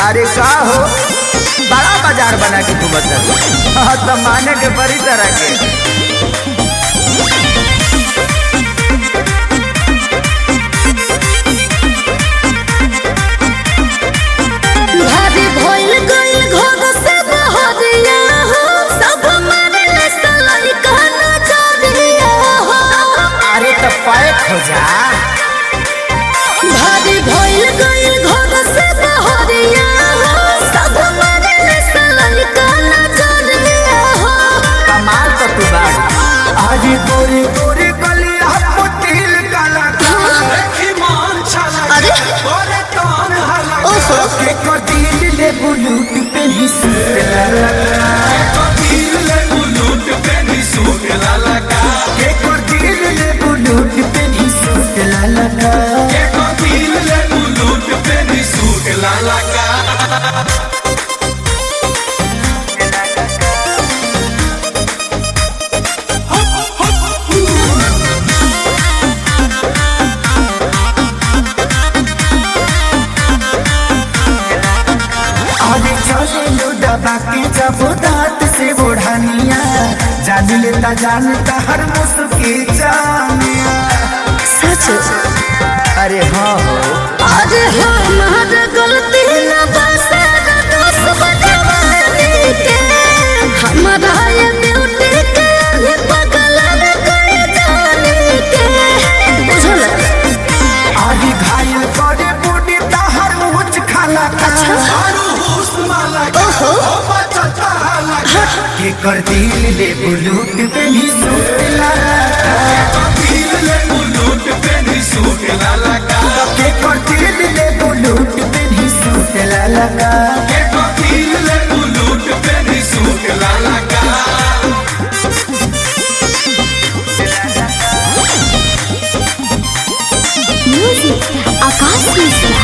अरे का हो बड़ा बाजार बना के तू बता तो माने के बड़ी तरह के भाभी भइल गइल घर से बहरिया हो सब मारे सलाई कहना चरिया हो। अरे तो पैक हो जा भाभी भइल गइल घर से बहरिया हो सब मारे सलाई कहना चरिया हो। कमाल तो तू बात आज गोरी गोरी गलिया पुतिल काला देखी मान छला अरे गोरे कान हला ओहो के को दिल ले बुलूट पे ही सूट लगा के को दिल ले बुलूट पे ही सूट लगा के को दिल ले बुलूट पे ही सूट लगा के को दिल ले बुलूट पे ही सूट लगा दबा के जब दांत से बुढ़ानिया जान लेता जानता हर मुस्की जानिया सच अरे हाँ हो अरे हमार गलती न बसा दोस्त बजवानी के हमारा ये ब्यूटी के ये पगल कर जाने के बुझल आदि घायल करे बूढ़ी तहर मुझ खाला ओहो के कर दिल ले बुलूट पे ही सूट लगा दिल ले बुलूट पे ही सूट लगा के कर दिल ले बुलूट पे ही सूट लगा के कर दिल ले बुलूट पे ही सूट लगा म्यूजिक आकाश मिश्रा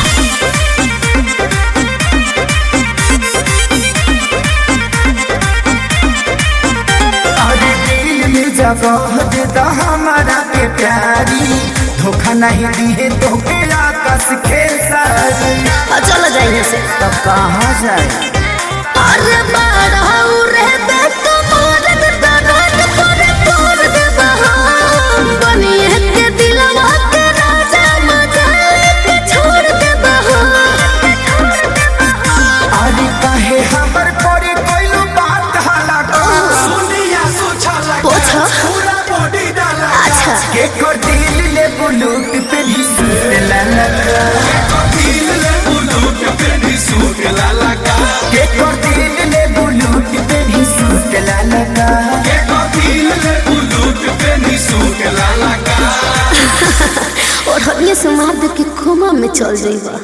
जगह देता हमारा के प्यारी धोखा नहीं दिए तो के आकाश खेल सारी चल जाइए से तब कहाँ जाए अरे बारहु रे बेटा मोरत दरद पर दे बहाम बनिए के दिलवा के राजा मजा के छोड़ दे बहाम आदि काहे हमर कोरी कोइलो बात हाला सुनिया सोचला पोछा पूरा बॉडी डाला अच्छा के कर दिल ले बुलूट पे ही सूट लगा के कर दिल ले बुलूट पे ही सूट लगा के कर दिल ले बुलूट पे ही सूट लगा के कर दिल ले बुलूट पे ही सूट लगा और हनिया समाध के खोमा में चल जाइबा।